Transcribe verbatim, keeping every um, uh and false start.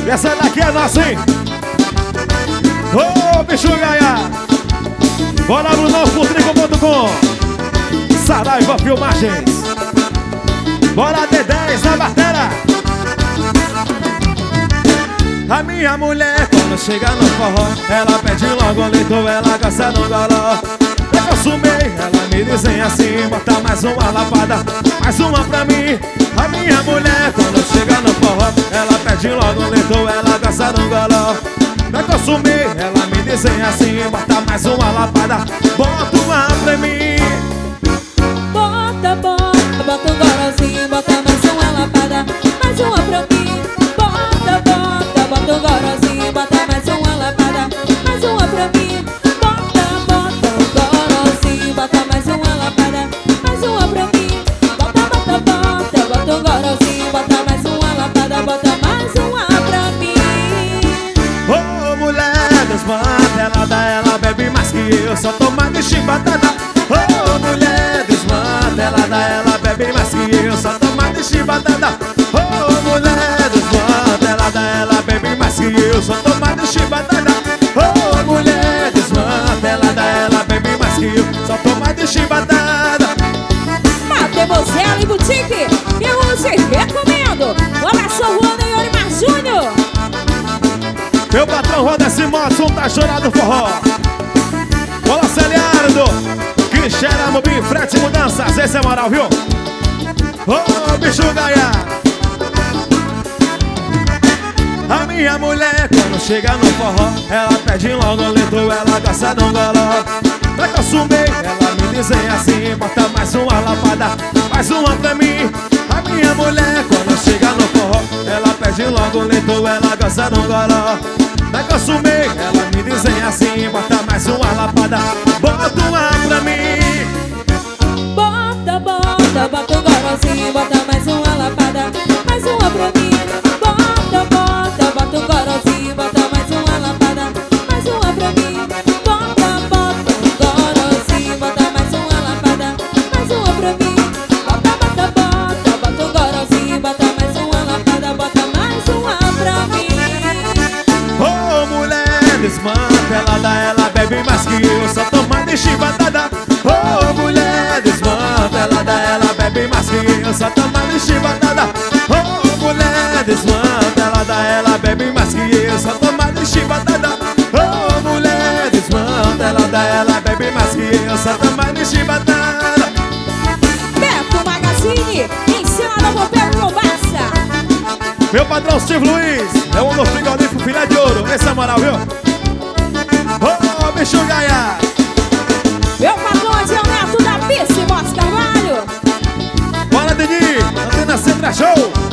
E essa daqui é nossa, hein? Ô, oh, bicho gaia! Bora, Brunão, Futrico ponto com Saraiva Filmagens. Bora, D dez na batera. A minha mulher, quando chega no forró, ela pede logo um leito, ela gosta do goró. Eu consumei, ela me desenha assim, bota mais uma lapada, mais uma pra mim. A minha mulher, quando chega no forró, ela pede logo um leito, ela gosta do goró. Eu consumei, ela me desenha assim, bota mais uma lapada, bota uma pra mim. Bota, bota, bota um gorozinho, bota mais uma lapada, mais uma pra mim. Bota, bota, bota um gorozinho, bota mais uma lapada, mais uma pra mim. Bota, bota um gorozinho, bota mais uma lapada, mais uma pra mim. Bota, bota, bota, bota um gorozinho, bota mais uma lapada, bota mais uma pra mim. Ô, oh, mulher desmantelada, ela bebe mais que eu, só toma de chibatada. Ô, oh, mulher desmantelada, ela bebe mais que eu, só toma de chibatada. Ô, oh, mulher desmantelada, ela bebe mais que eu, só toma de chibatada. Ô, oh, mulher desmantelada, ela bebe mais que eu, só toma de chibatada. Mademoiselle Boutique, eu te recomendo. Olá, sou Juana e Olimar Júnior. Meu patrão Rodesse Motson tá chorado forró. Olá, Celiardo, que cheira Mobim, frete mudanças, esse é moral, viu? Ô, oh, bicho gaia! A minha mulher, quando chega no forró, ela pede logo um leito, ela gosta de um goró. Pra consumir, ela me desenha assim, bota mais uma lapada, mais uma pra mim. A minha mulher, quando chega no forró, ela pede logo um leito, ela gosta de um goró. Pra consumir, ela me desenha assim, bota mais uma lapada, bota uma pra mim. Bota, bota, bota um gorozinho, bota mais uma lapada, mais uma pra mim. Bota, bota, bota um gorozinho, bota mais uma lapada, mais uma pra mim. Bota, bota um gorozinho, bota mais uma lapada, mais uma pra mim. Bota, bota, bota, bota um gorozinho, bota mais uma lapada, bota mais uma pra mim. Ô, oh, mulher desmantelada, ela bebe mais que eu, só toma de chibatada. Ô, oh, mulher desmantelada, ela bebe mais que eu, só toma de chibatada. Ô, oh, mulher desmantelada, ela bebe mais que eu, só toma de chibatada. Ô, oh, mulher desmantelada, ela bebe mais que eu, só toma de chibatada. Beto Magazine, ensina no papel e conversa. Meu patrão Steve Luiz, é o no frigorífico filé de ouro, esse é moral, viu? Ô, oh, bicho gaia! Meu patrão é o Neto da Bice, Mosca Carvalho. Bora, Didi! Antena Centra Show!